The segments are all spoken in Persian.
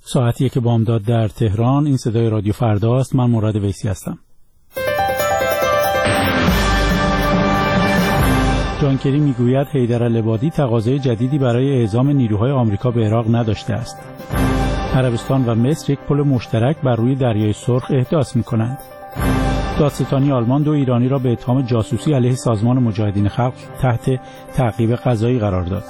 ساعتی که بامداد در تهران. این صدای رادیو فردا است. من مراد ویسی هستم. جان کری میگوید حیدر العبادی تقاضای جدیدی برای اعزام نیروهای آمریکا به عراق نداشته است. عربستان و مصر یک پل مشترک بر روی دریای سرخ احداث می‌کنند. دادستانی آلمان 2 ایرانی را به اتهام جاسوسی علیه سازمان مجاهدین خلق تحت تعقیب قضایی قرار داد.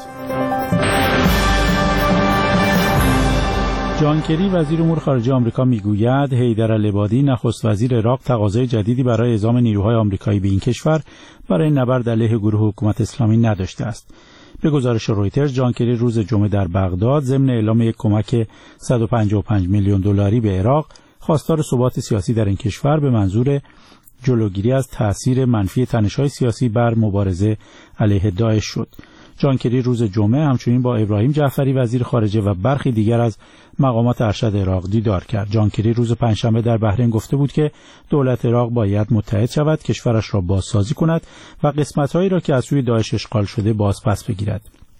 جان کری وزیر امور خارجه آمریکا میگوید حیدر العبادی نخست وزیر عراق تقاضای جدیدی برای اعزام نیروهای آمریکایی به این کشور برای نبرد علیه گروه حکومت اسلامی نداشته است. به گزارش رویترز، جان کری روز جمعه در بغداد ضمن اعلام یک کمک 155 میلیون دلاری به عراق خواستار ثبات سیاسی در این کشور به منظور جلوگیری از تأثیر منفی تنش‌های سیاسی بر مبارزه علیه داعش شد. جان کری روز جمعه همچنین با ابراهیم جعفری وزیر خارجه و برخی دیگر از مقامات ارشد عراق دیدار کرد. جان کری روز پنجشنبه در بحرین گفته بود که دولت عراق باید متحد شود، کشورش را بازسازی کند و قسمت‌هایی را که از سوی داعش اشغال شده پس بگیرد.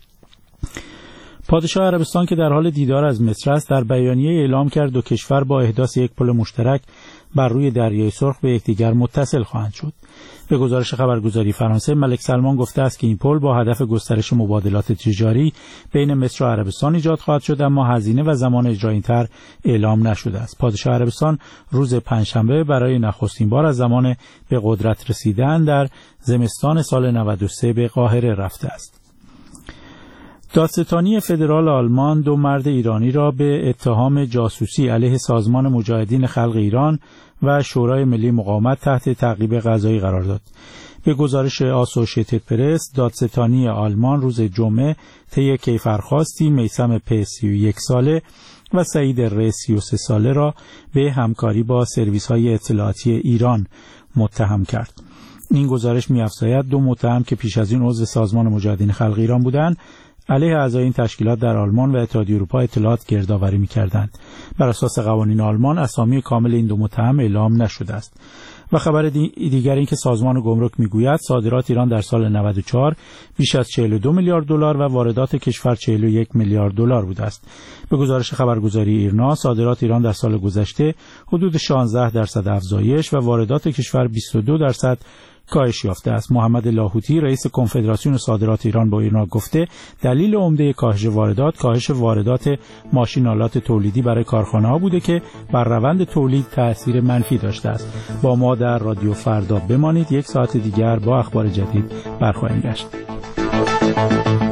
پادشاه عربستان که در حال دیدار از مصر است، در بیانیه اعلام کرد 2 کشور با احداث یک پل مشترک بر روی دریای سرخ به یکدیگر متصل خواهند شد. به گزارش خبرگزاری فرانسه، ملک سلمان گفته است که این پل با هدف گسترش مبادلات تجاری بین مصر و عربستان ایجاد خواهد شد، اما هزینه و زمان اجرای این طرح اعلام نشده است. پادشاه عربستان روز پنجشنبه برای نخستین بار از زمان به قدرت رسیدن در زمستان سال 93 به قاهره رفته است. دادستانی فدرال آلمان 2 مرد ایرانی را به اتهام جاسوسی علیه سازمان مجاهدین خلق ایران و شورای ملی مقاومت تحت تعقیب قضایی قرار داد. به گزارش آسوشیتد پرس، دادستانی آلمان روز جمعه طی کیفرخواستی میثم پ 31 ساله و سعید ر 33 ساله را به همکاری با سرویس‌های اطلاعاتی ایران متهم کرد. این گزارش می‌افزاید 2 متهم که پیش از این عضو سازمان مجاهدین خلق ایران بودند، علیه اعضای این تشکیلات در آلمان و اتحادیه اروپا اطلاعات گردآوری می‌کردند. بر اساس قوانین آلمان اسامی کامل این 2 متهم اعلام نشده است. و خبر دیگر این که سازمان گمرک میگوید صادرات ایران در سال 94 بیش از 42 میلیارد دلار و واردات کشور 41 میلیارد دلار بوده است. به گزارش خبرگزاری ایرنا، صادرات ایران در سال گذشته حدود 16% افزایش و واردات کشور 22% کاهش یافته است. محمد لاهوتی رئیس کنفدراسیون صادرات ایران با ایرنا گفته دلیل عمده کاهش واردات ماشین آلات تولیدی برای کارخانه‌ها بوده که بر روند تولید تأثیر منفی داشته است. با ما در رادیو فردا بمانید. 1 ساعت دیگر با اخبار جدید برخواهیم گشت.